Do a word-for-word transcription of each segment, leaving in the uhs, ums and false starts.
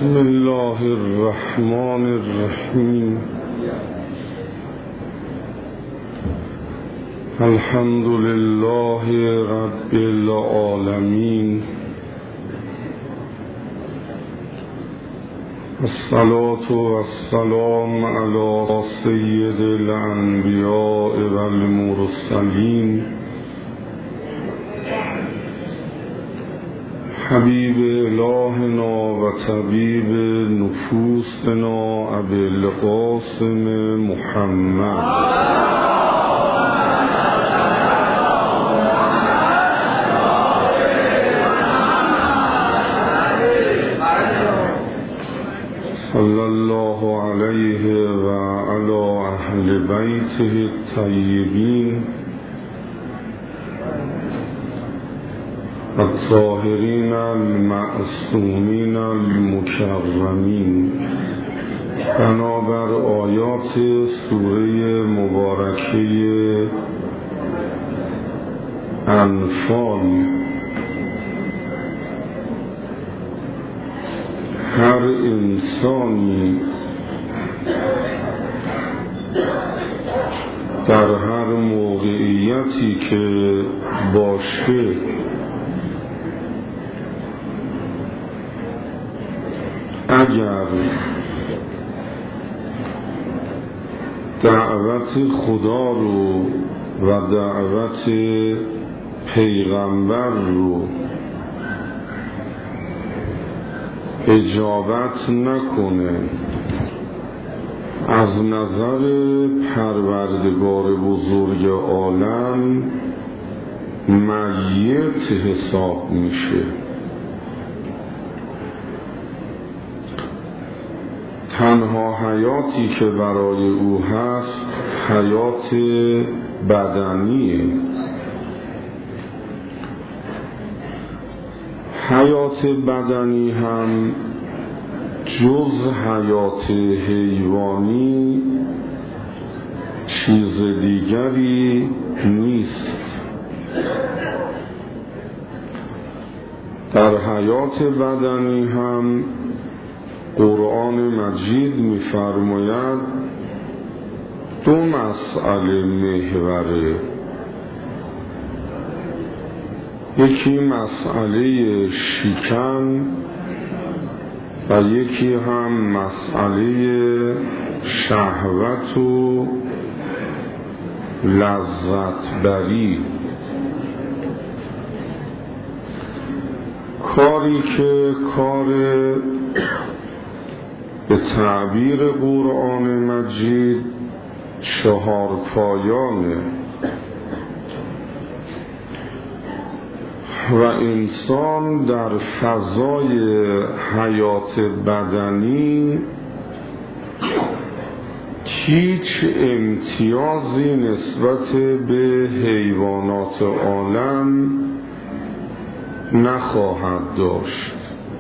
بسم الله الرحمن الرحیم. الحمد لله رب العالمین. الصلاة والسلام علی سید الانبیاء والمرسلین حبیب الهنا و طبیب نفوسنا ابی القاسم محمد صلی الله علیه و علی اهل بیته الطیبین الطاهرین المعصومین المکرمین. بنابر آیات سوره مبارکه انفال، هر انسانی در هر موقعیتی که باشه اگر دعوت خدا رو و دعوت پیغمبر رو اجابت نکنه، از نظر پروردگار بزرگ عالم میت حساب میشه. تنها حیاتی که برای او هست حیات بدنیه. حیات بدنی هم جز حیات حیوانی چیز دیگری نیست. در حیات بدنی هم قرآن مجید می‌فرماید دو مسئله محوره. یکی مسئله شکم و یکی هم مسئله شهوت و لذت بری. کاری که کار به تعبیر قرآن مجید چهار پایانه و انسان در فضای حیات بدنی هیچ امتیازی نسبت به حیوانات عالم نخواهد داشت.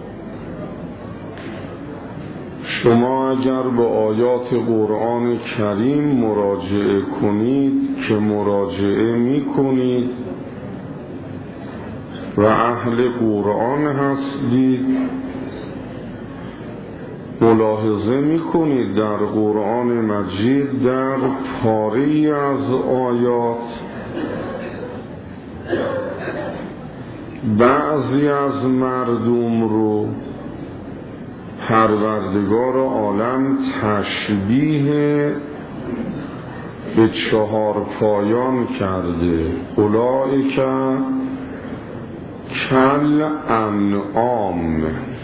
شما اگر به آیات قرآن کریم مراجعه کنید که مراجعه می کنید و اهل قرآن هستید، ملاحظه می کنید در قرآن مجید در پاره‌ای از آیات بعضی از مردم رو پروردگار عالم تشبیه به چهار پایان کرده. اولئک کل انعام،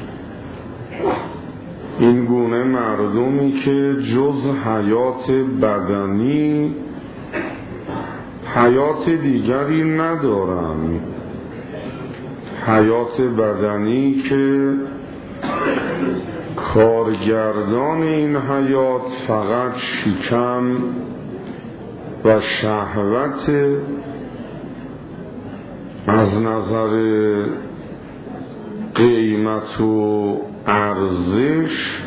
این گونه مردمی که جز حیات بدنی حیات دیگری ندارن، حیات بدنی که کارگردان این حیات فقط شکم و شهوت، از نظر قیمت و ارزش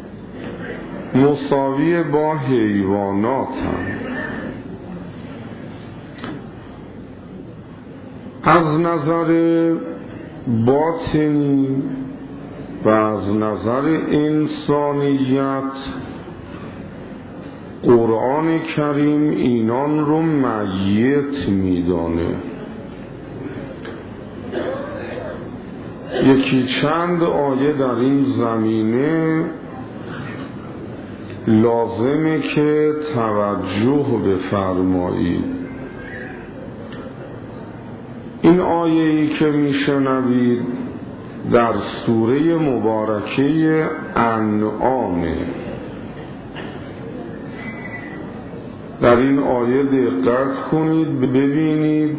مساوی با حیوانات هم. از نظر باطنی و از نظر انسانیت قرآن کریم اینان رو میت میدانه. یکی چند آیه در این زمینه لازمه که توجه بفرمایید. این آیه‌ای که میشنوید در سوره مبارکه انعامه. در این آیه دقت کنید ببینید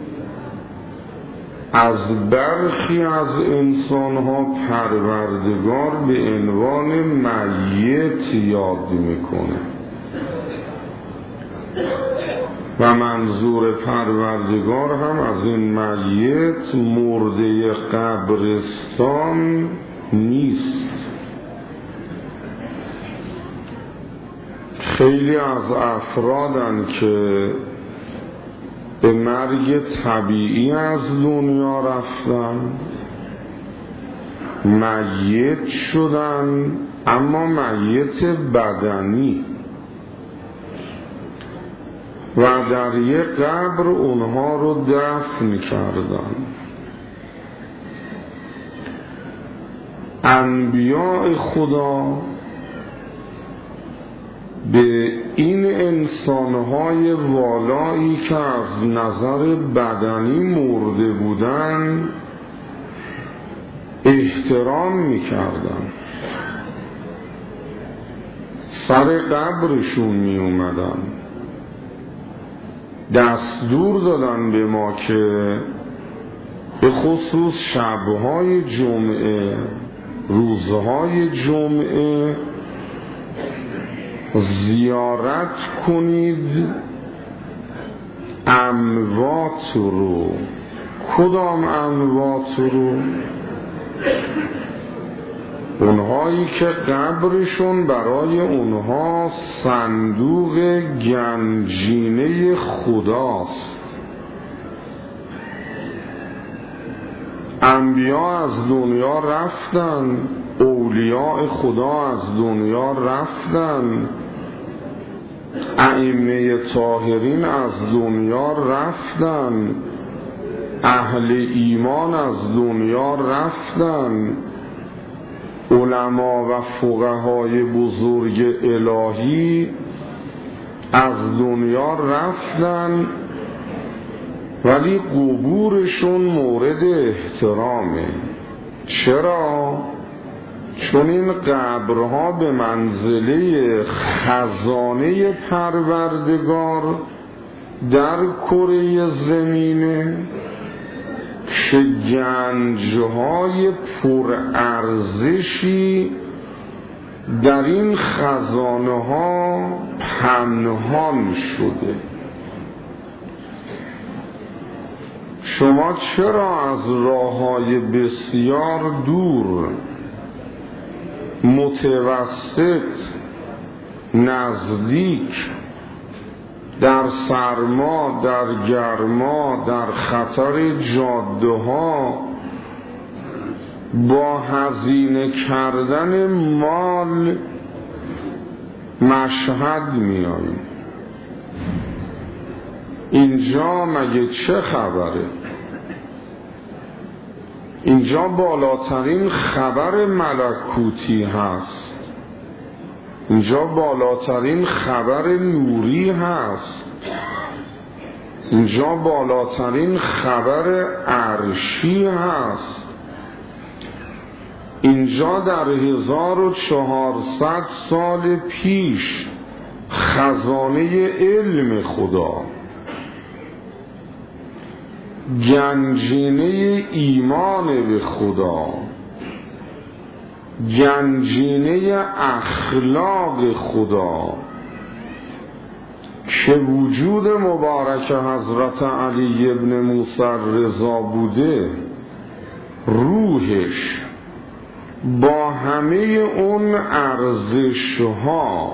از برخی از انسانها پروردگار به عنوان میت یاد میکنه و منظور پروردگار هم از این میت مرده قبرستان نیست. خیلی از افرادن که به مرگ طبیعی از دنیا رفتن، میت شدن، اما میت بدنی، و در یک قبر اونها رو دفن کردن. انبیاء خدا به این انسانهای والایی که از نظر بدنی مرده بودن احترام میکردن، سر قبرشون می اومدن، دستور دادن به ما که به خصوص شبهای جمعه، روزهای جمعه زیارت کنید اموات رو. کدام اموات رو؟ اونهایی که قبرشون برای اونها صندوق گنجینه خداست. انبیا از دنیا رفتن، اولیاء خدا از دنیا رفتن، ائمه طاهرین از دنیا رفتن، اهل ایمان از دنیا رفتن، علما و فقهای بزرگ الهی از دنیا رفتن، ولی قبورشون مورد احترامه. چرا؟ چون این قبرها به منزله خزانه پروردگار در کره زمینه که گنجهای پرارزشی در این خزانه ها پنهان شده. شما چرا از راههای بسیار دور، متوسط، نزدیک، در سرما، در گرما، در خطر جاده ها با هزینه کردن مال مشهد میاییم؟ اینجا مگه چه خبره؟ اینجا بالاترین خبر ملکوتی هست، اینجا بالاترین خبر نوری هست، اینجا بالاترین خبر عرشی هست. اینجا در هزار و چهارصد سال پیش خزانه علم خدا، گنجینه ایمان به خدا، گنجینه اخلاق خدا که وجود مبارک حضرت علی ابن موسی رضا بوده، روحش با همه اون ارزش‌ها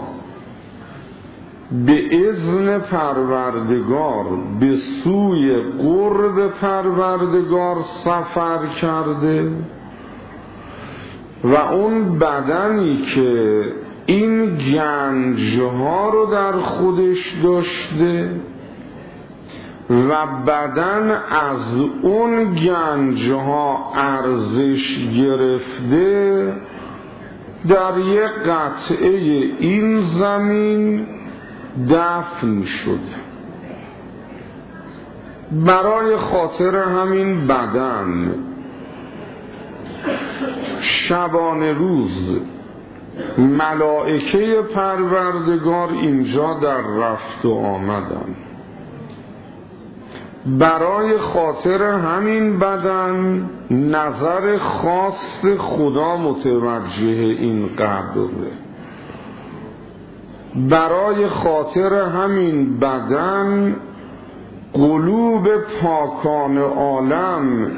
به اذن پروردگار به سوی قرب پروردگار سفر کرده و اون بدنی که این گنجها رو در خودش داشته و بدن از اون گنجها ارزش گرفته، در یک قطعه این زمین دفن شده. برای خاطر همین بدن شبانه روز ملائکه پروردگار اینجا در رفت و آمدن. برای خاطر همین بدن نظر خاص خدا متوجه این قبره. برای خاطر همین بدن قلوب پاکان عالم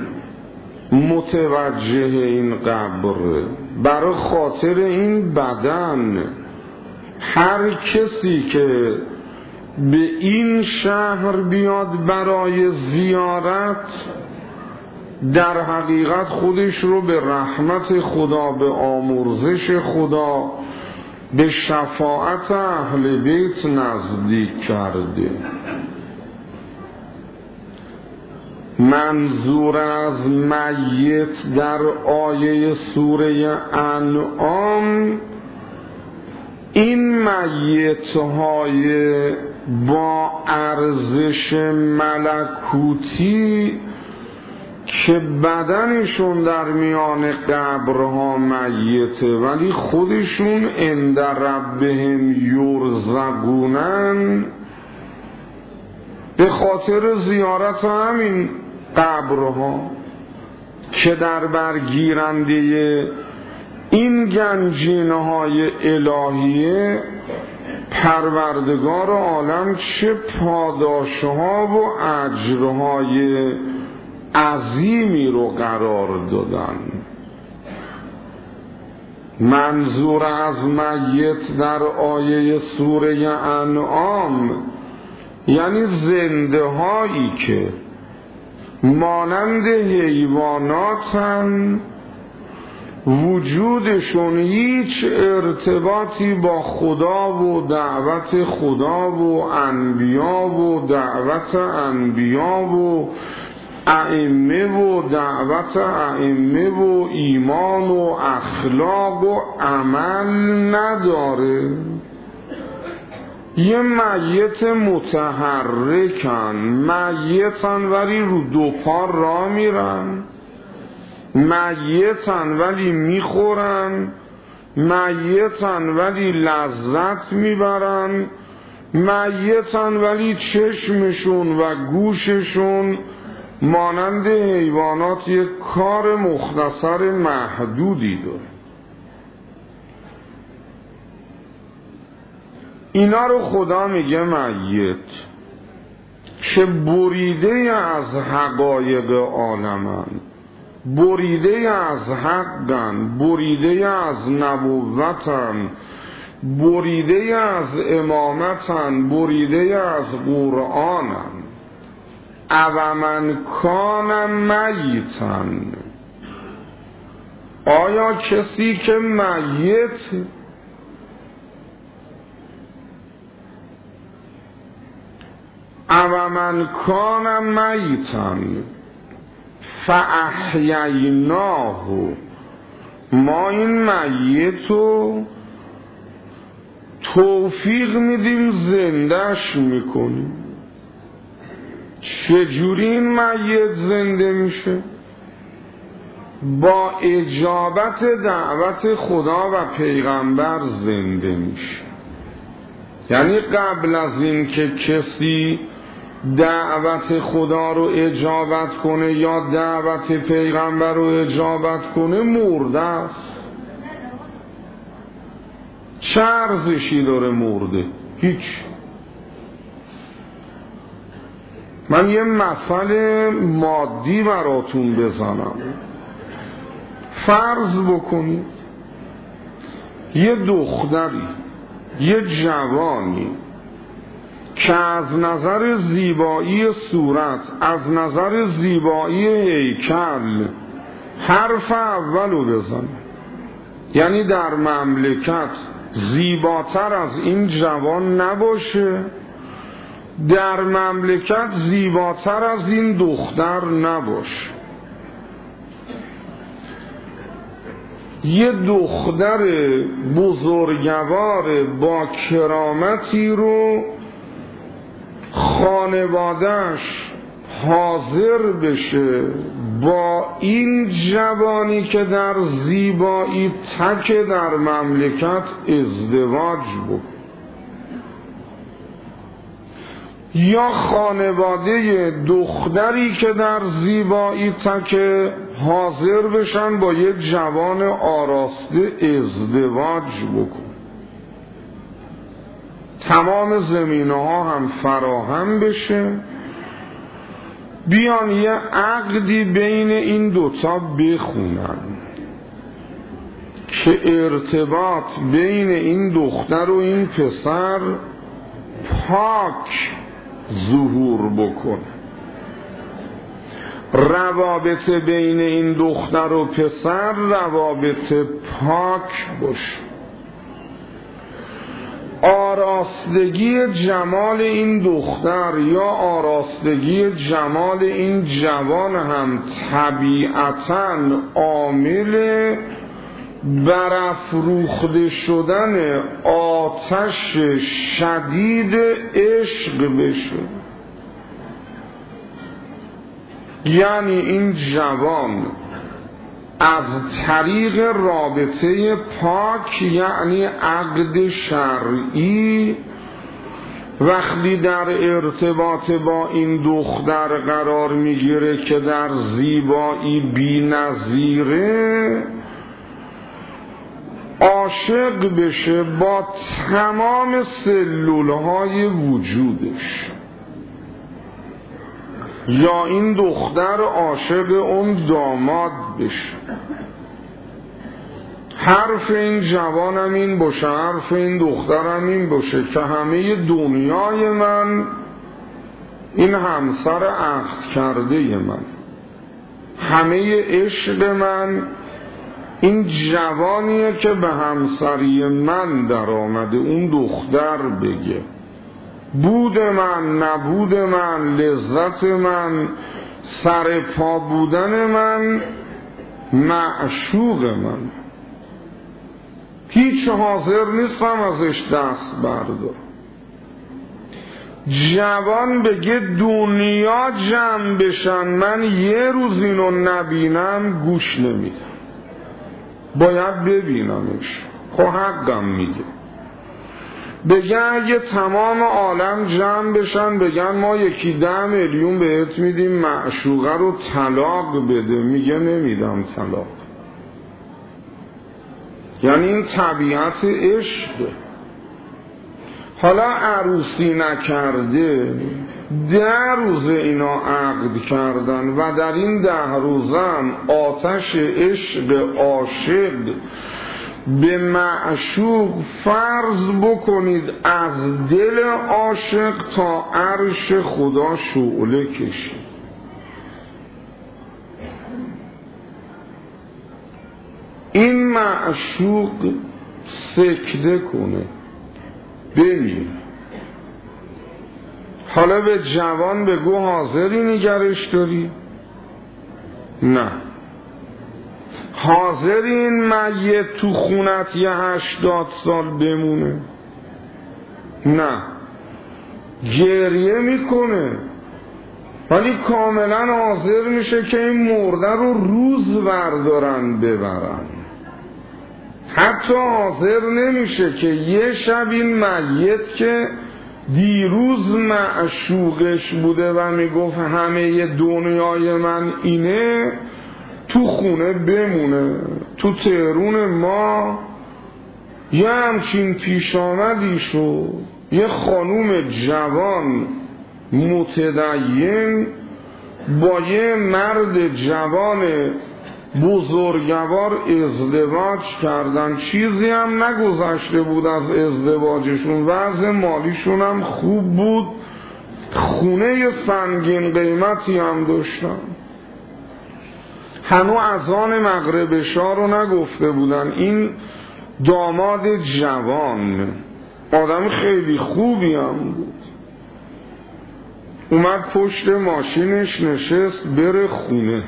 متوجه این قبره. برای خاطر این بدن هر کسی که به این شهر بیاد برای زیارت، در حقیقت خودش رو به رحمت خدا، به آمرزش خدا، به شفاعت اهل بیت نزدیک کرده. منظور از میت در آیه سوره انعام این میت‌های با ارزش ملکوتی که بدنشون در میان قبرها میته ولی خودشون عند ربهم یرزقونن، به خاطر زیارت همین قبرها که در برگیرنده این گنجینه‌های الهیه پروردگار عالم چه پاداشها و اجرهای عظیمی رو قرار دادن. منظور از میت در آیه سوره انعام یعنی زنده هایی که مانند حیواناتن، وجودشون هیچ ارتباطی با خدا و دعوت خدا و انبیا و دعوت انبیا و ائمه و دعوت ائمه و ایمان و اخلاق و عمل نداره. یه میت متحرکن، میتن ولی رو دو پا راه میرن، میتن ولی میخورن، میتن ولی لذت میبرن، میتن ولی چشمشون و گوششون مانند حیوانات یک کار مختصر محدودی داره. اینا رو خدا میگه میت که بریده از حقایق عالمن، بریده از حقن، بریده از نبوتن، بریده از امامتن، بریده از قرآنن. اومن کان میتن، آیا کسی که میت اومن کان میتن فاحییناه، ما این میتو توفیق میدیم زندهش میکنیم. چجوری این میت زنده میشه؟ با اجابت دعوت خدا و پیغمبر زنده میشه. یعنی قبل از این که کسی دعوت خدا رو اجابت کنه یا دعوت پیغمبر رو اجابت کنه مرده است. چه ارزشی داره مرده؟ هیچ. من یه مثال مادی براتون بزنم. فرض بکنید یه دختری، یه جوانی که از نظر زیبایی صورت، از نظر زیبایی هیکل حرف اولو بزنه، یعنی در مملکت زیباتر از این جوان نباشه، در مملکت زیباتر از این دختر نباشه. یه دختر بزرگوار با کرامتی رو خانواده‌اش حاضر بشه با این جوانی که در زیبایی تک در مملکت ازدواج بود، یا خانواده دختری که در زیبایی تک حاضر بشن با یک جوان آراسته ازدواج بکن. تمام زمینه ها هم فراهم بشه، بیان یه عقدی بین این دوتا بخونن که ارتباط بین این دختر و این پسر پاک ظهور بکنه، روابط بین این دختر و پسر روابط پاک باشه، آراستگی جمال این دختر یا آراستگی جمال این جوان هم طبیعتاً عامل برافروخته شدن آتش شدید عشق بشه. یعنی این جوان از طریق رابطه پاک، یعنی عقد شرعی، وقتی در ارتباط با این دختر قرار میگیره که در زیبایی بی‌نظیره، عاشق بشه با تمام سلولهای وجودش، یا این دختر عاشق اون داماد بشه. حرف این جوانم این باشه، حرف این دخترم این باشه که همه دنیای من این همسر عقد کرده من، همه عشق من این جوانیه که به همسری من در آمده. اون دختر بگه بود من، نبود من، لذت من، سر پا بودن من، معشوق من، هیچ حاضر نیستم ازش دست بردار. جوان بگه دنیا جمع بشن من یه روز اینو نبینم گوش نمیدم، باید ببینمش. خب حقم میگه. بگه اگه تمام عالم جمع بشن بگن ما یکی ده میلیون بهت میدیم معشوقه رو طلاق بده، میگه نمیدم طلاق. یعنی این طبیعت عشقه. حالا عروسی نکرده، ده روز اینا عقد کردن و در این ده روزم آتش عشق عاشق به معشوق، فرض بکنید از دل عاشق تا عرش خدا شعله کشید. این معشوق سکته کنه بمیر. حالا به جوان بگو حاضری نگرش داری؟ نه. حاضری این میت تو خونت یه هشتاد سال بمونه؟ نه. گریه میکنه ولی کاملا حاضر میشه که این مرده رو روز بردارن ببرن. حتی حاضر نمیشه که یه شب این میت که دیروز معشوقش بوده و میگفت همه دنیای من اینه تو خونه بمونه. تو تهرون ما یه همچین پیش آمدی شد، یه خانوم جوان متدین با یه مرد جوان بزرگوار ازدواج کردن، چیزی هم نگذشته بود از ازدواجشون، وضع مالیشون هم خوب بود، خونه سنگین قیمتی هم داشتن. هنو اذان مغرب شاه رو نگفته بودن. این داماد جوان آدم خیلی خوبی هم بود، اومد پشت ماشینش نشست بره خونه.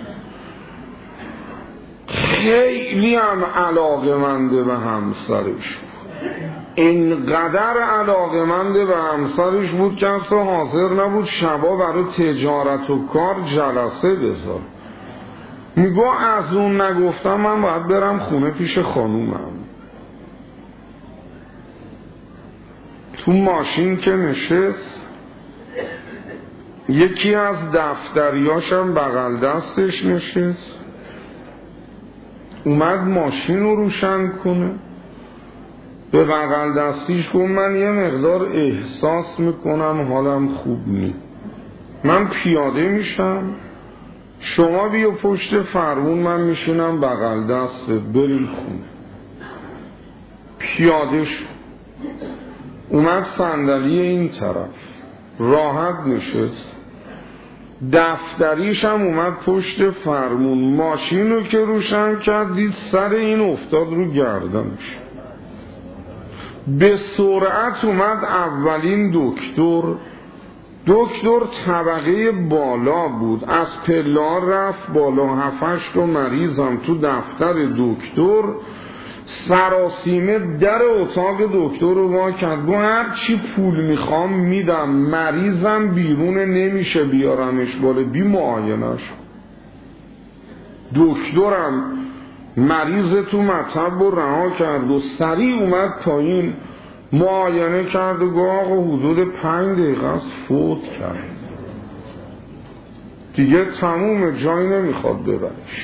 خیلی هم علاقه‌منده به همسرش بود، اینقدر علاقه‌منده به همسرش بود که اصلا حاضر نبود شبا برای تجارت و کار جلسه بذار. میگو از اون نگفتم من باید برم خونه پیش خانومم. تو ماشین که نشست، یکی از دفتریاشم بغل دستش نشست، اومد ماشین رو روشن کنه، به بغل دستیش گفت من یه مقدار احساس میکنم حالم خوب نی، من پیاده میشم، شما بیا پشت فرمون، من میشینم بغل دستت، بریم خونه. پیاده شد، اومد صندلی این طرف، راحت نشست، دفتریش هم اومد پشت فرمون. ماشین رو که روشن کرد دید سر این افتاد رو گردنش. به سرعت اومد اولین دکتر. دکتر طبقه بالا بود، از پلا رفت بالا، هفتش تا مریضم تو دفتر دکتر. سراسیمه در اتاق دکتر رو وا کرد، گفت هر چی پول میخوام میدم، مریضم بیرون نمیشه بیارمش بالا، بی معاینش. دکترم مریض تو مطب رو رها کرد و سریع اومد پایین، معاینه کرد و گفت آقا حدود پنج دقیقه است فوت کرد، دیگه تموم، جایی نمیخواد ببرش.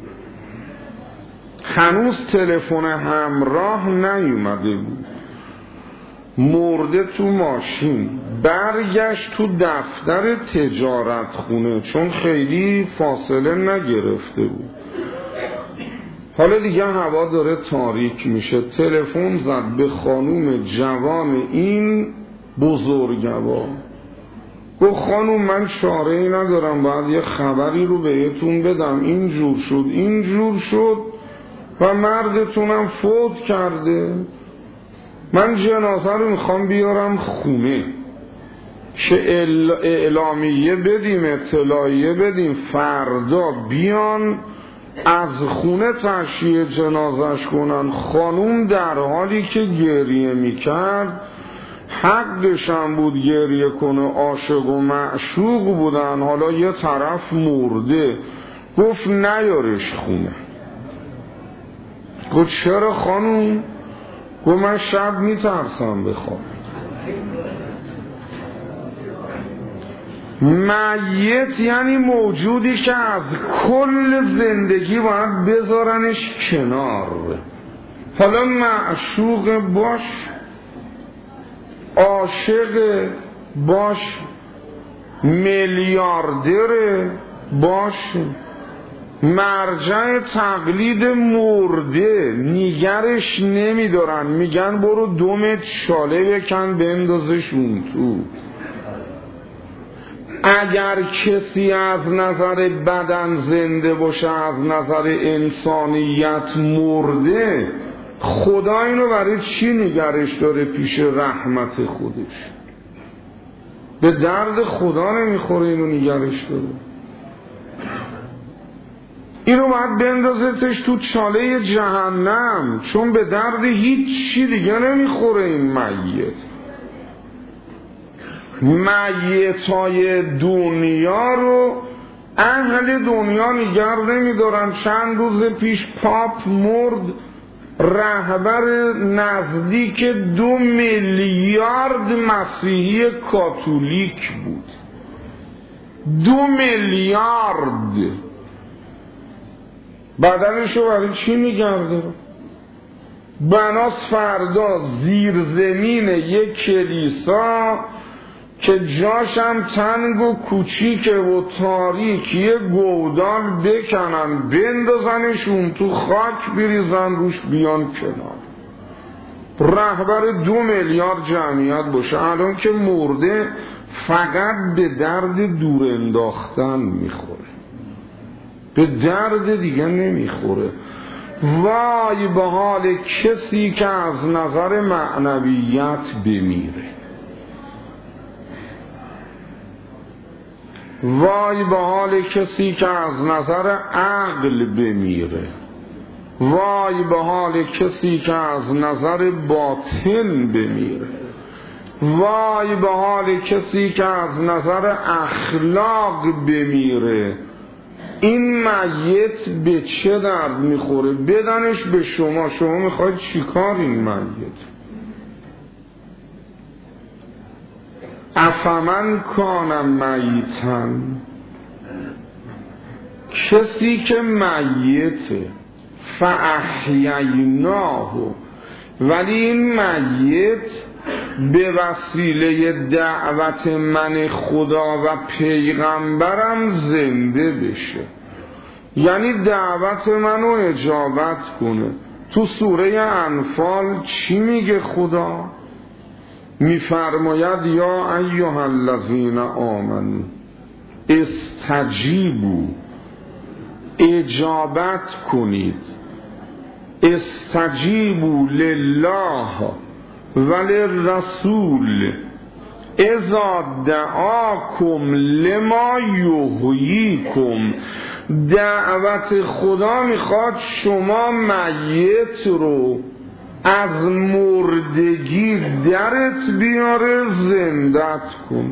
هنوز تلفن همراه نیومده بود، مرده تو ماشین. برگشت تو دفتر تجارت خونه چون خیلی فاصله نگرفته بود. حالا دیگه هوا داره تاریک میشه، تلفن زد به خانوم جوان این بزرگوار، گفت خانوم من چاره ای ندارم، باید یه خبری رو بهتون بدم، اینجور شد اینجور شد و مردتونم فوت کرده، من جنازه رو میخوام بیارم خونه که اعلامیه بدیم، اطلاعیه بدیم، فردا بیان از خونه تشییع جنازش کنن. خانوم در حالی که گریه میکرد، حقشم بود گریه کنه، عاشق و معشوق بودن، حالا یه طرف مرده، گفت نیارش خونه. گفت چرا خانوم؟ گفت من شب میترسم بخوام. میت یعنی موجودی که از کل زندگی باید بذارنش کنار. حالا معشوق باش، عاشق باش، میلیاردر باش، مرجع تقلید مرده نگرش نمیدارن، میگن برو دومت شاله بکن بندازش اون تو. اگر کسی از نظر بدن زنده باشه، از نظر انسانیت مرده، خدا اینو برای چی نگرش داره پیش رحمت خودش؟ به درد خدا نمیخوره اینو نگرش داره. اینو باید بندازتش تو چاله جهنم، چون به درد هیچ چی دیگه نمیخوره این میت. میتای دنیا رو اهل دنیا نگر نمیدارن. چند روز پیش پاپ مرد، رهبر نزدیک دو میلیارد مسیحی کاتولیک بود. دو میلیارد بدنشو برای چی نگرده؟ بناس فردا زیر زمین یک کلیسا که جاشم تنگ و کوچیکه و تاریکی، گودال بکنن بندازنشون تو خاک بریزن روش بیان کنار. رهبر دو میلیارد جمعیت باشه، الان که مرده فقط به درد دور انداختن میخوره. به درد دیگه نمیخوره. وای به حال کسی که از نظر معنویت بمیره، وای به حال کسی که از نظر عقل بمیره، وای به حال کسی که از نظر باطن بمیره، وای به حال کسی که از نظر اخلاق بمیره. این میت به چه درد میخوره؟ بدنش به شما، شما میخواید چیکار این میت؟ افمن کان میتن، کسی که میته فاحییناه، ولی این میت به وسیله دعوت من خدا و پیغمبرم زنده بشه، یعنی دعوت منو اجابت کنه. تو سوره انفال چی میگه خدا؟ میفرماید یا ایها الذین آمنوا استجیبوا، اجابت کنید، استجیبوا لله وللرسول اذا دعاکم لما یحییکم. دعوت خدا میخواد شما میت رو از مردگی درت بیاره زندت کنه.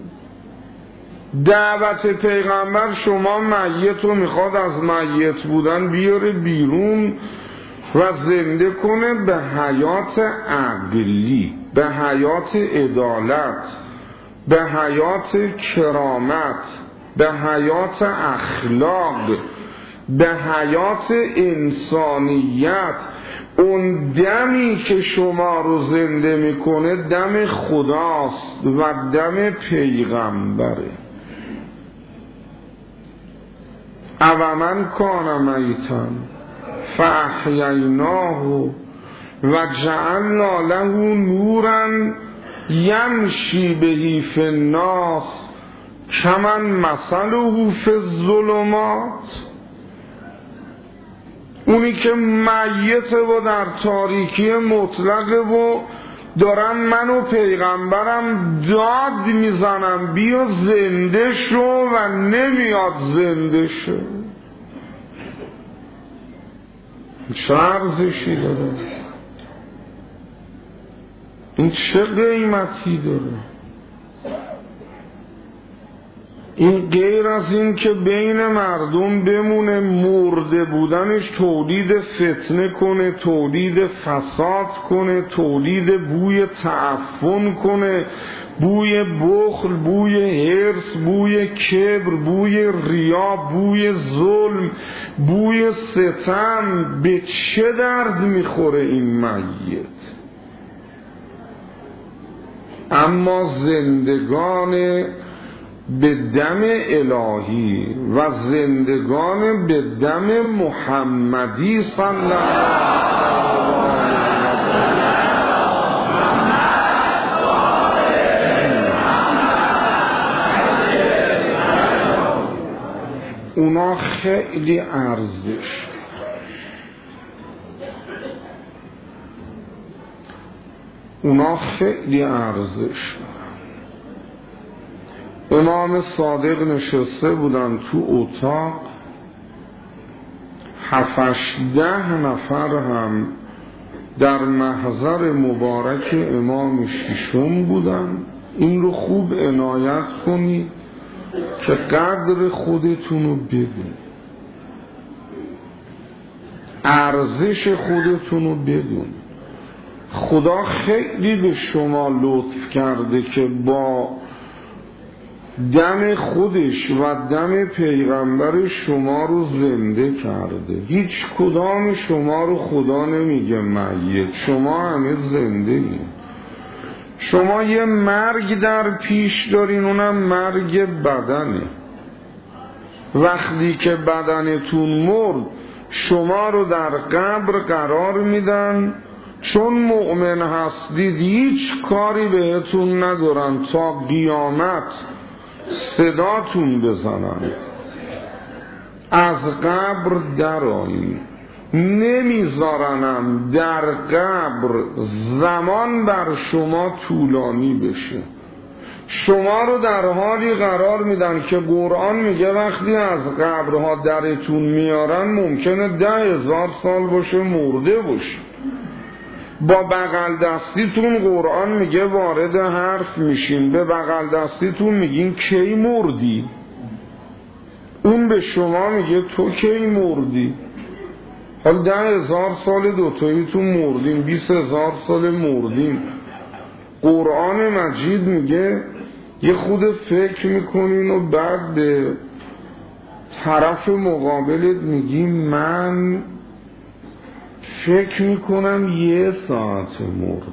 دعوت پیغمبر شما میت رو میخواد از میت بودن بیاره بیرون و زنده کنه به حیات عقلی، به حیات عدالت، به حیات کرامت، به حیات اخلاق، به حیات انسانیت. اون دمی که شما رو زنده میکنه دم خداست و دم پیغمبره. اومن کان میتن فاحییناه و جعلنا له نورا یمشی بهی فی الناس کمن مثله فی الظلمات. اونی که میت و در تاریکی مطلقه و دارم من و پیغمبرم داد میزنم بیا زنده شو و نمیاد زنده شو. چه ارزشی داره؟ این چه قیمتی داره؟ این غیر از این که بین مردم بمونه، مرده بودنش تولید فتنه کنه، تولید فساد کنه، تولید بوی تعفن کنه، بوی بخل، بوی حرص، بوی کبر، بوی ریا، بوی ظلم، بوی ستم. به چه درد میخوره این میت؟ اما زندگان به دم الهی و زندگان به دم محمدی صلی الله علیه و اونا خیلی ارزش، اونا خیلی ارزش. امام صادق نشسته بودن تو اتاق، هفتش ده نفر هم در محضر مبارک امام ششم بودن. این رو خوب عنایت کنید که قدر خودتون رو بدون، ارزش خودتون رو بدون. خدا خیلی به شما لطف کرده که با دم خودش و دم پیغمبر شما رو زنده کرده. هیچ کدام شما رو خدا نمیگه میت، شما همه زنده این. شما یه مرگ در پیش دارین، اونم مرگ بدنه. وقتی که بدنتون مرد شما رو در قبر قرار میدن، چون مؤمن هستید هیچ کاری بهتون ندارن تا قیامت صداتون بزنن. از قبر درآیین، نمیذارنم در قبر زمان بر شما طولانی بشه. شما رو در حالی قرار میدن که قرآن میگه وقتی از قبرها درتون میارن ممکنه ده هزار سال باشه مرده باشه. با بغل دستیتون قرآن میگه وارد حرف میشین، به بغل دستیتون میگین کی مردی، اون به شما میگه تو کی مردی. حالا ده هزار سال دوتاییتون مردین، بیس هزار سال مردین. قرآن مجید میگه یه خود فکر میکنین و بعد به طرف مقابلت میگی من فکر میکنم یه ساعت مردم.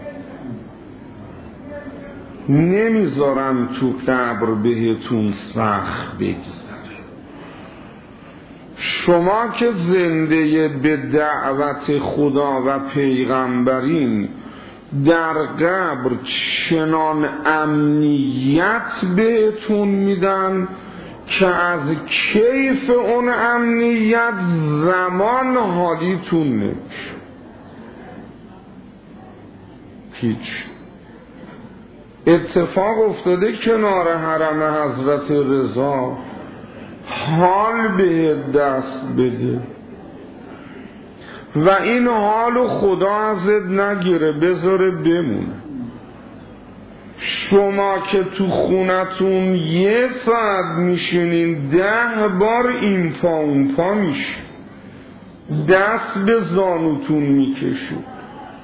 نمیذارم تو قبر بهتون سخت بگذره. شما که زنده به دعوت خدا و پیغمبرین در قبر چنان امنیت بهتون میدن که از کیف اون امنیت زمان حالیتون نمیشه. هیچ. اتفاق افتاده کنار حرم حضرت رضا حال به دست بده و این حالو خدا ازت نگیره، بذاره بمونه. شما که تو خونتون یه ساعت میشینین ده بار این پا اون پا میشه، دست به زانوتون میکشید.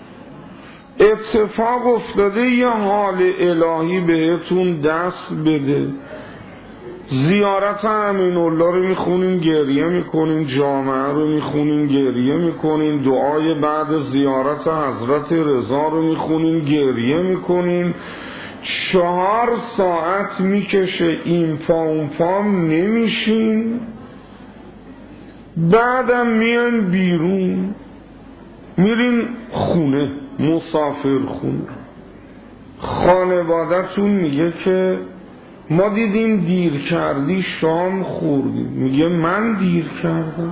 اتفاق افتاده یه حال الهی بهتون دست بده، زیارت امین الله رو میخونین گریه میکنین، جامعه رو میخونین گریه میکنین، دعای بعد زیارت حضرت رضا رو میخونین گریه میکنین. چهار ساعت میکشه این پا اون پا نمیشین، بعدم میان بیرون میرین خونه، مسافر خونه. خانواده‌تون میگه که ما دیدیم دیر کردی شام خوردیم. میگه من دیر کردم؟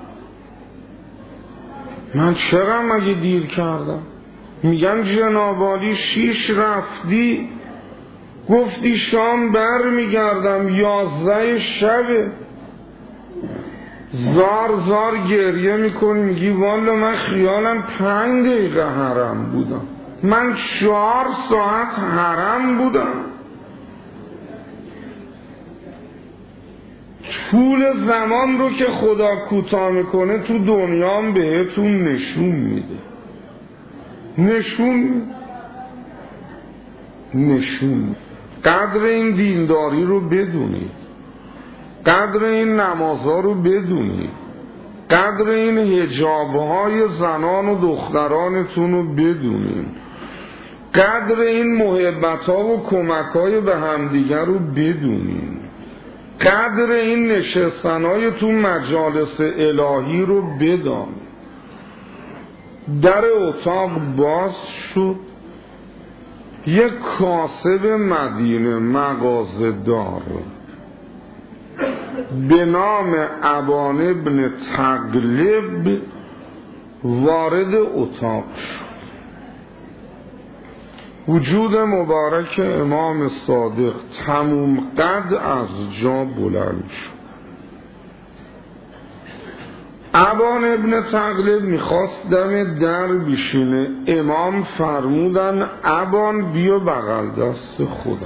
من چرا مگه دیر کردم؟ میگن جناب عالی شیش رفتی گفتی شام بر میگردم یازده شبه. زار زار گریه میکنی، میگی والا من خیالم پنج دقیقه حرم بودم، من چهار ساعت حرم بودم. طول زمان رو که خدا کوتاه میکنه تو دنیام بهتون نشون میده. نشون نشون قدر این دینداری رو بدونید، قدر این نمازها رو بدونید، قدر این حجابهای زنان و دخترانتون رو بدونید، قدر این محبتها و کمکهای به همدیگر رو بدونید، قدر این نشستنهای تو مجالس الهی رو بدانید. در اتاق باز شد، یک کاسب مدینه مغازه دار به نام ابان ابن تغلب وارد اتاق شد. وجود مبارک امام صادق تموم قد از جا بلند شد. ابان ابن تغلب میخواست دم در بشینه. امام فرمودن ابان بیا بغل دست خودم.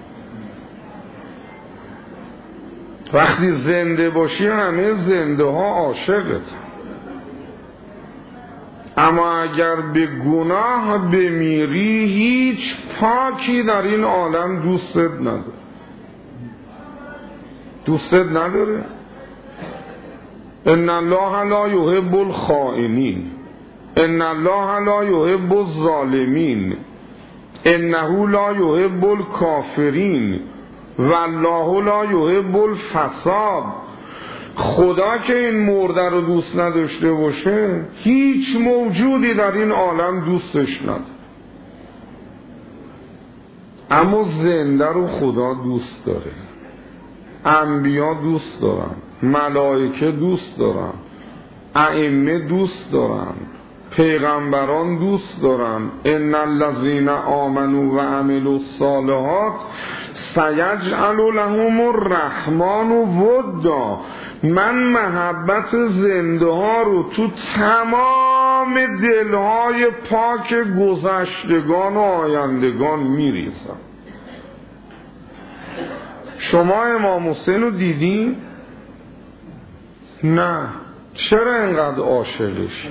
وقتی زنده باشی همه زنده ها عاشقت، اما اگر به گناه بمیری هیچ پاکی در این عالم دوستت نداره. دوستت نداره. ان الله لا یحب الخائنین، ان الله لا یحب الظالمین، انه لا یحب الکافرین، والله لا یحب الفساد. خدا که این مرده رو دوست نداشته باشه هیچ موجودی در این عالم دوستش نداره. اما زنده رو خدا دوست داره، انبیا دوست دارن، ملائکه دوست دارن، ائمه دوست دارن، پیغمبران دوست دارن. ان الذین آمنوا و عملوا الصالحات سیجعل لهم الرحمن ودا. من محبت زنده ها رو تو تمام دلهای پاک گذشتگان و آیندگان میریزم. شما امام حسین رو دیدین؟ نه. چرا اینقدر عاشقش؟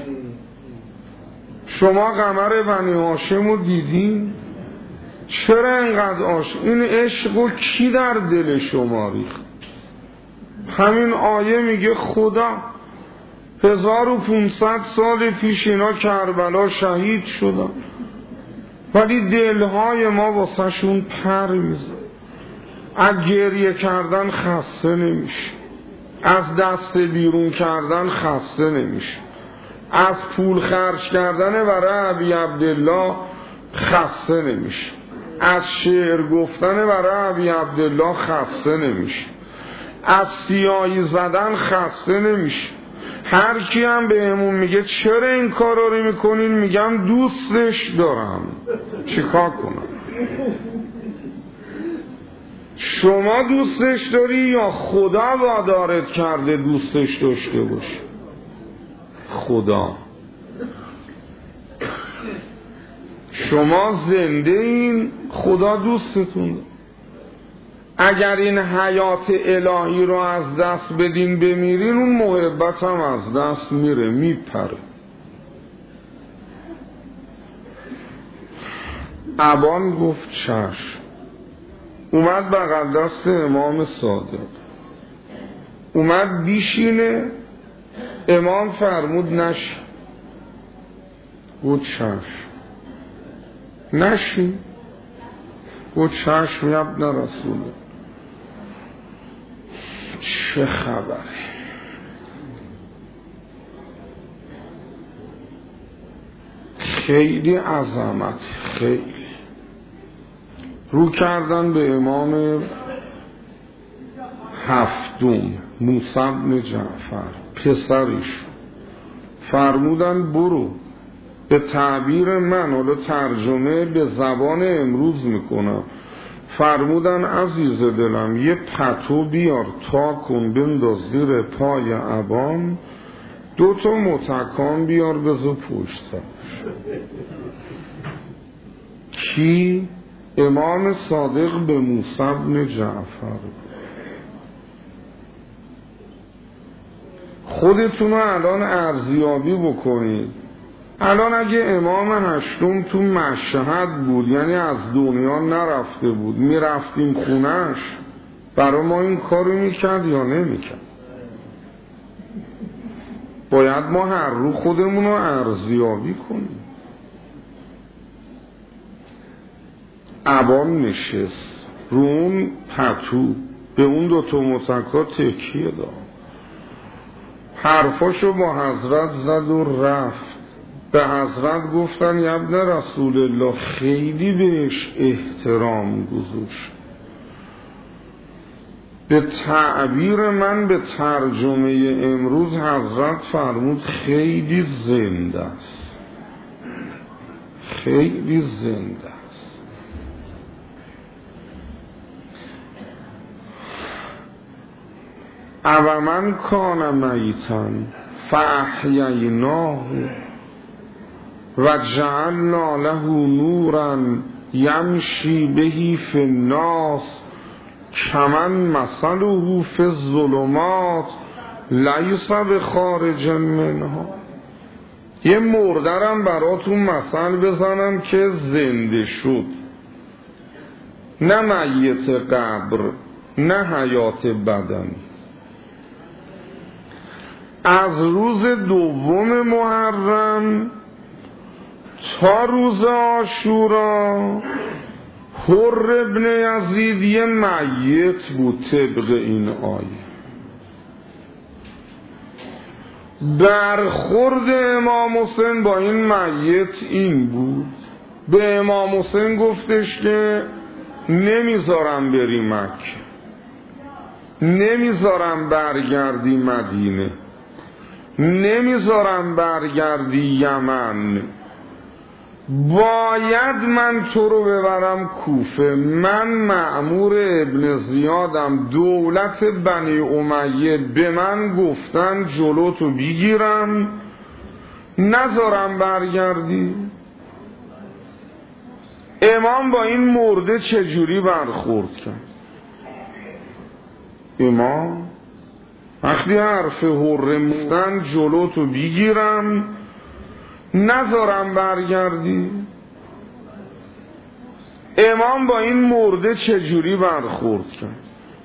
شما قمر بنی هاشم رو دیدین؟ چرا اینقدر عاشق؟ این عشق رو کی در دل شما ریخت؟ همین آیه میگه خدا هزار و پونصد سال پیش اینا کربلا شهید شدن، ولی دلهای ما واسه شون پر میزن. از گریه کردن خسته نمیشه، از دست بیرون کردن خسته نمیشه، از پول خرج کردن برای ابی عبدالله خسته نمیشه، از شعر گفتن برای ابی عبدالله خسته نمیشه، از سیاهی زدن خسته نمیشه. هر کی هم بهمون میگه چرا این کارا رو میکنین، میگم دوستش دارم. چیکار کنم؟ شما دوستش داری یا خدا وادارت کرده دوستش داشته باشی؟ خدا. شما زنده این، خدا دوستتون. اگر این حیات الهی رو از دست بدین بمیرین، اون محبت هم از دست میره، میپره. ابان گفت چشم. اومد بغل دست امام صادق، اومد بیشینه. امام فرمود نشین. گفت چشم. نشین. گفت چشم یا ابن رسوله. چه خبره؟ خیلی عظمت، خیلی. رو کردن به امام هفتم موسی بن جعفر پسرش، فرمودن برو. به تعبیر من، حالا ترجمه به زبان امروز میکنم، فرمودن عزیز دلم یه پتو بیار تا کن بنداز زیر پای ابان، دو تا متکان بیار بذار پشت سرش. کی؟ امام صادق به موسی بن جعفر. خودتون رو الان ارزیابی بکنید. الان اگه امام هشتم تو مشهد بود، یعنی از دنیا نرفته بود، میرفتیم خونش، برای ما این کارو میکرد یا نمیکرد؟ باید ما هر رو خودمون رو ارزیابی کنیم. ابان نشست رو اون پتو، به اون دوتا متکا تکیه داد، حرفاشو با حضرت زد و رفت. به حضرت گفتن یا ابن رسول الله خیلی بهش احترام گذاشت. به تعبیر من، به ترجمه امروز، حضرت فرمود خیلی زنده است، خیلی زنده است. او من کان میتن فاحییناه و جعلنا له نورا یمشی بهی فی الناس کمن مثله فی الظلمات لیس بخارج منها. یه مردرم براتون مثل بزنم که زنده شد، نه میت قبر، نه حیات بدنی. از روز دوم محرم تا روز عاشورا حر ابن یزید یه میت بود طبق این آیه. برخورد امام حسین با این میت این بود، به امام حسین گفتش که نمیذارم بری مکه، نمیذارم برگردی مدینه، نمیذارم برگردی یمن، باید من تو رو ببرم کوفه. من مأمور ابن زیادم، دولت بنی امیه به من گفتن جلو تو بگیرم، نذارم برگردی. امام با این مرده چجوری برخورد کرد؟ امام وقتی حرف حره مفتن جلو تو بگیرم نذارم برگردی، امام با این مرده چجوری برخورد کرد؟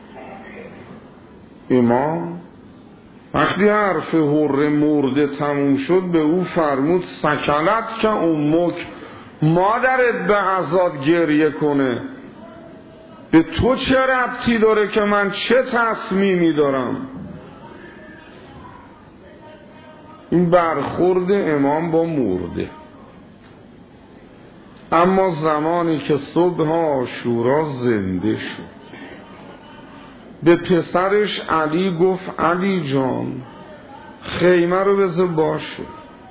امام وقتی حرف حره مرده تموم شد به او فرمود سکلت که امک، مادرت به عزاد گریه کنه، به تو چه ربطی داره که من چه تصمیمی دارم؟ این برخورد امام با مرده. اما زمانی که صبح عاشورا زنده شد به پسرش علی گفت علی جان خیمه رو بذار باشه.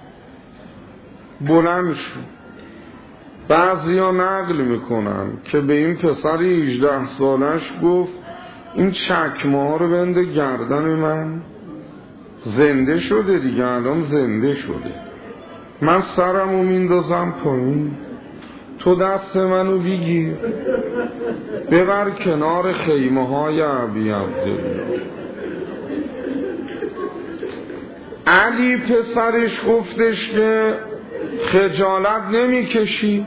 بلند شد. بعضی ها نقل میکنن که به این پسر هجده سالش گفت این چکمه ها رو بنده گردن من، زنده شده دیگه، الان زنده شده، من سرمو میندازم پایین، تو دست منو بگیر ببر کنار خیمه های ابی عبدالله. علی پسرش گفتش که خجالت نمی کشی؟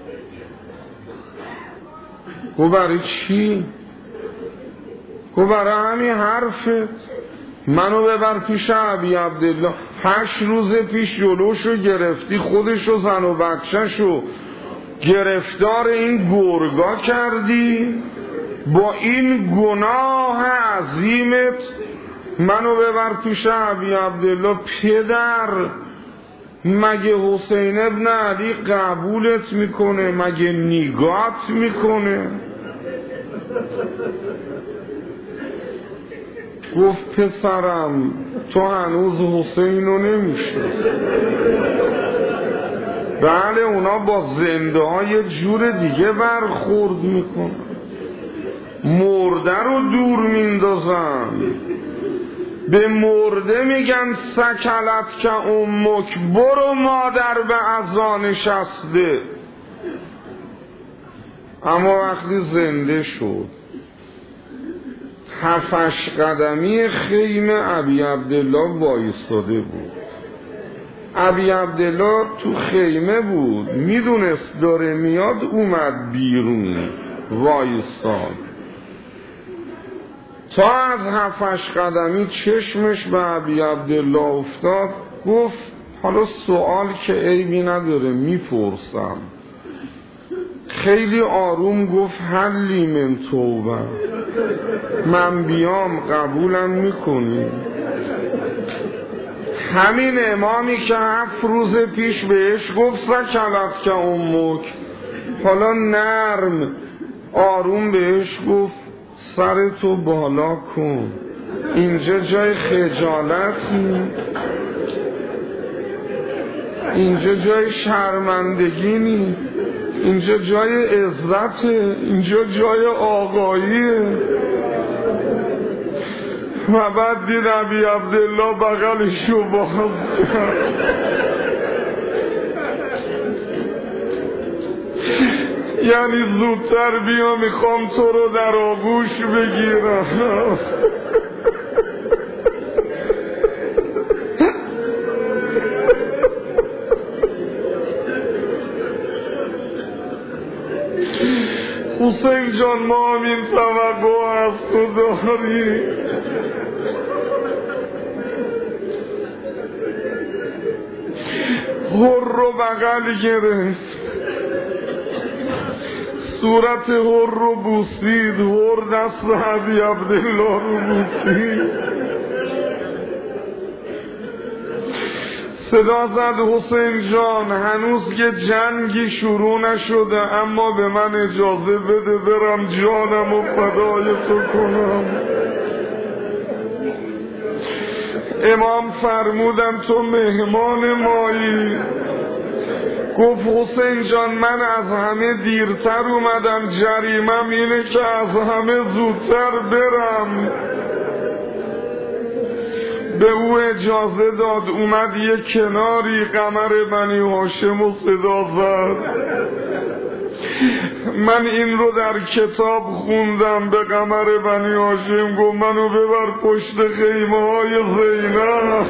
گو برای چی؟ گو برای همین حرفت، منو ببر پیش ابی عبدالله. هشت روز پیش جلوشو گرفتی، خودشو زن و بچهشو گرفتار این گرگا کردی، با این گناه عظیمت منو ببر پیش ابی عبدالله. پدر مگه حسین ابن علی قبولت میکنه؟ مگه نگات میکنه؟ گفت پسرم تو هنوز حسین رو نمیشناسی. بله اونا با زنده ها یه جور دیگه برخورد میکنن، مرده رو دور میندازن، به مرده میگن سکلت که امک، برو مادر به عزا نشسته. اما وقتی زنده شد هفتش قدمی خیمه ابی عبدالله وایستاده بود. ابی عبدالله تو خیمه بود، میدونست داره میاد، اومد بیرون وایستاد. تا از هفتش قدمی چشمش به ابی عبدالله افتاد، گفت حالا سوال که عیبی نداره میپرسم. خیلی آروم گفت حلی من توبه، من بیام قبولم میکنی؟ همین امامی که هفت روز پیش بهش گفت سکلت که امک، حالا نرم آروم بهش گفت سرتو بالا کن، اینجا جای خجالت نی، اینجا جای شرمندگی نی، اینجا جای عزته، اینجا جای آقاییه. و بعد دید ابی عبدالله بغلشو باز کرد، یعنی زودتر بیا میخوام تو رو در آغوش بگیرم. حسین جان ما هم این توقع از تو داریم. هر رو بغل گرفت، صورت هر رو بوسید، هر دست ابی عبدالله رو بوسید. صدا زد حسین جان هنوز که جنگی شروع نشده، اما به من اجازه بده برم جانم و فدای تو کنم. امام فرمودن تو مهمان مایی. گفت حسین جان من از همه دیرتر اومدم، جریمم اینه که از همه زودتر برم. به او اجازه داد، اومد یک کناری قمر بنی هاشم و صدا زد. من این رو در کتاب خوندم، به قمر بنی هاشم گفت منو ببر پشت خیمه های زینب.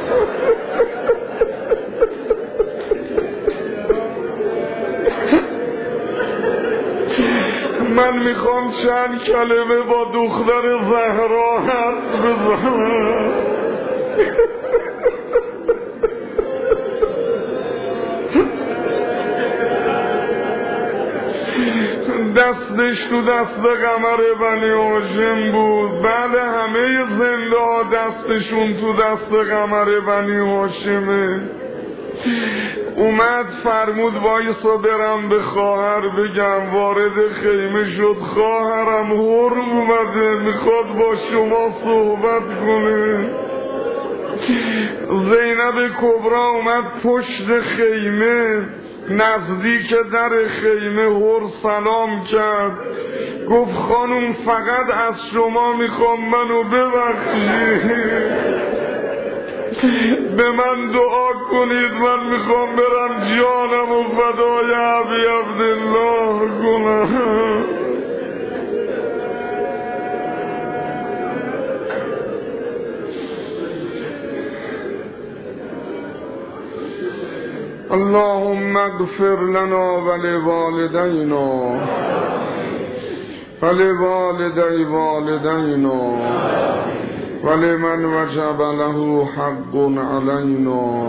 من میخوام چند کلمه با دختر زهرا حرف بزنم. دستش تو دست قمر بنی هاشم بود. بعد همه زنده ها دستشون تو دست قمر بنی هاشمه. اومد فرمود وایسا برم به خواهر بگم. وارد خیمه شد، خواهرم هر اومده میخواد با شما صحبت کنه. زینب کبرا اومد پشت خیمه، نزدیک در خیمه هر سلام کرد، گفت خانم فقط از شما میخوام منو ببخشید، به من دعا کنید، من میخوام برم جانم و فدای ابی عبدالله کنم. اللهم اغفر لنا ولوالدينا ولوالدي والدينا ولمن وجب له حق علينا.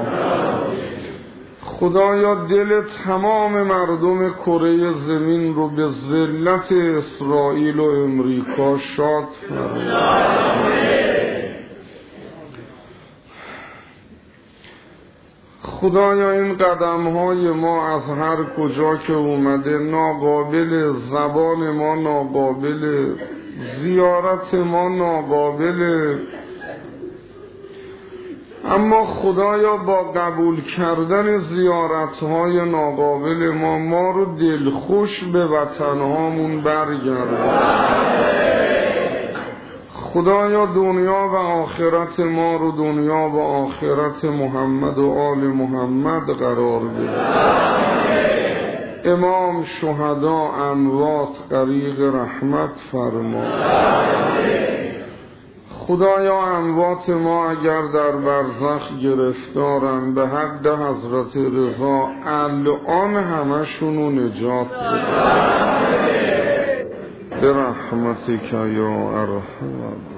خدایا دل تمام مردم کره زمین رو به ذلت اسرائیل و امریکا شاد فرما. خدایا این قدم های ما از هر کجا که اومده ناقابل، زبان ما ناقابل، زیارت ما ناقابل، اما خدایا با قبول کردن زیارت های ناقابل ما ما رو دلخوش به وطن هامون برگردان. خدایا دنیا و آخرت ما رو دنیا و آخرت محمد و آل محمد قرار بده. امام شهدا اموات غریق رحمت فرما. خدایا اموات ما اگر در برزخ گرفتارن به حد حضرت رضا الان همشونو نجات بده برحمتک یا ارحم.